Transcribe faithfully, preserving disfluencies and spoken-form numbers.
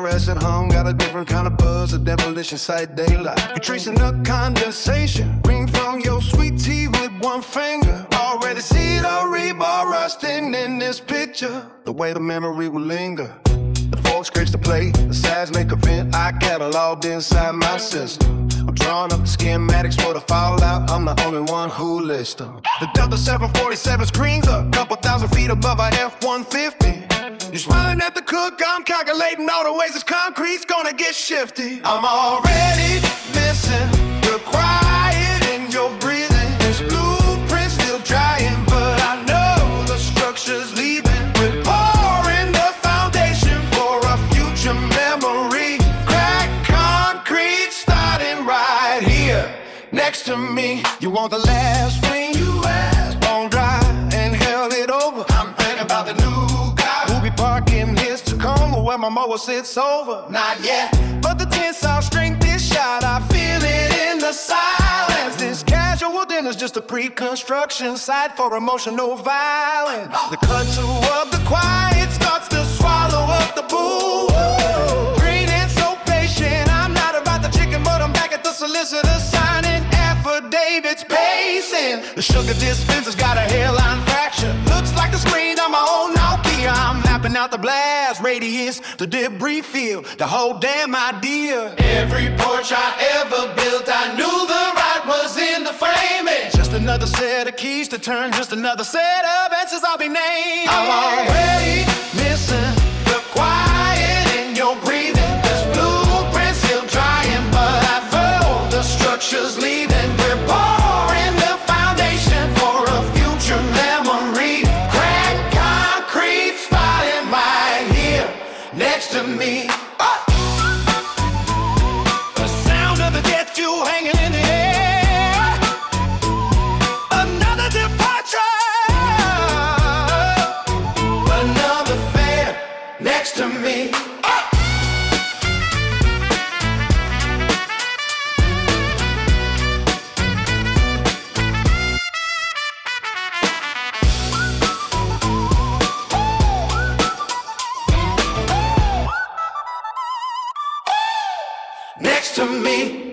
rest at home, got a different kind of buzz, a demolition site daylight. You're tracing the condensation, ring from your sweet tea with one finger. Already see the rebar rusting in this picture, the way the memory will linger. The fork scrapes the plate, the sides make a vent, I cataloged inside my system. I'm drawing up the schematics for the fallout, I'm the only one who lists them. The Delta seven forty-seven screens a couple thousand feet above a F one fifty. You're smiling at the cook, I'm calculating all the ways this concrete's gonna get shifty. I'm already missing the quiet in your breathing. This blueprint still drying, but I know the structure's leaving. We're pouring the foundation for a future memory. Crack concrete starting right here next to me. You want the last ring? You asked, bone dry and held it over. I'm thinking about the new parking his Tacoma where my mower sits over. Not yet, but the tensile strength is shot. I feel it in the silence. This casual dinner's just a pre-construction site for emotional violence. The kudzu of the quiet starts to swallow up the boo. Green and so patient, I'm not about the chicken, but I'm back at the solicitor signing affidavits, pacing. The sugar dispenser's got a hairline fracture. Looks like the screen on my own Nokia. I'm mapping out the blast radius, the debris field, the whole damn idea. Every porch I ever built, I knew the right was in the framing. Just another set of keys to turn, just another set of answers I'll be named. I'm already missing the quiet in your breathing. This blueprint still drying, but I feel the structure's leaving. We're pouring the foundation for a future memory. Crack concrete starting right here next to me. Oh! The sound of the jet fuel hanging in the air. Another departure. Another fare next to me. Next to me.